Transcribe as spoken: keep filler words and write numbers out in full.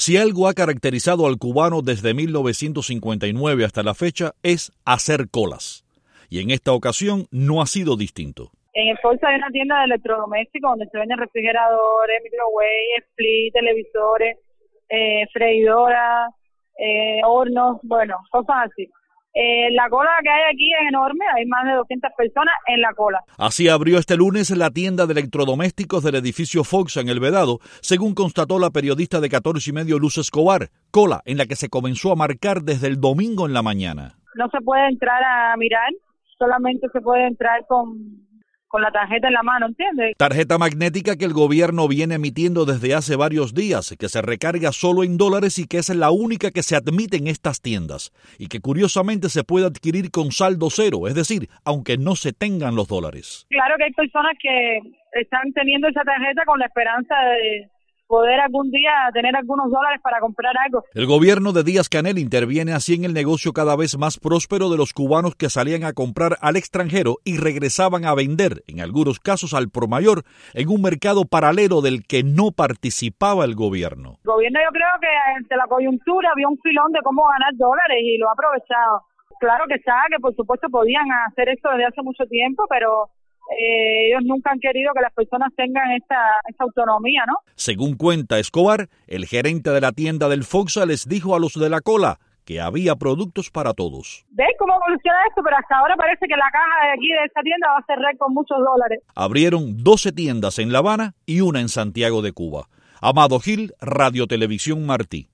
Si algo ha caracterizado al cubano desde mil novecientos cincuenta y nueve hasta la fecha es hacer colas. Y en esta ocasión no ha sido distinto. En el Foxa hay una tienda de electrodomésticos donde se venden refrigeradores, microwaves, split, televisores, eh, freidoras, eh, hornos, bueno, cosas así. Eh, la cola que hay aquí es enorme, hay más de doscientas personas en la cola. Así abrió este lunes la tienda de electrodomésticos del edificio Foxa en El Vedado, según constató la periodista de catorce y medio Luz Escobar, cola en la que se comenzó a marcar desde el domingo en la mañana. No se puede entrar a mirar, solamente se puede entrar con... con la tarjeta en la mano, ¿entiendes? Tarjeta magnética que el gobierno viene emitiendo desde hace varios días, que se recarga solo en dólares y que es la única que se admite en estas tiendas, y que curiosamente se puede adquirir con saldo cero, es decir, aunque no se tengan los dólares. Claro que hay personas que están teniendo esa tarjeta con la esperanza de poder algún día tener algunos dólares para comprar algo. El gobierno de Díaz-Canel interviene así en el negocio cada vez más próspero de los cubanos que salían a comprar al extranjero y regresaban a vender, en algunos casos al por mayor, en un mercado paralelo del que no participaba el gobierno. El gobierno, yo creo que ante la coyuntura había un filón de cómo ganar dólares y lo ha aprovechado. Claro que sabe que por supuesto podían hacer esto desde hace mucho tiempo, pero Eh, ellos nunca han querido que las personas tengan esta, esta autonomía, ¿no? Según cuenta Escobar, el gerente de la tienda del Foxa les dijo a los de la cola que había productos para todos. ¿Ves cómo evoluciona esto? Pero hasta ahora parece que la caja de aquí de esta tienda va a cerrar con muchos dólares. Abrieron doce tiendas en La Habana y una en Santiago de Cuba. Amado Gil, Radio Televisión Martí.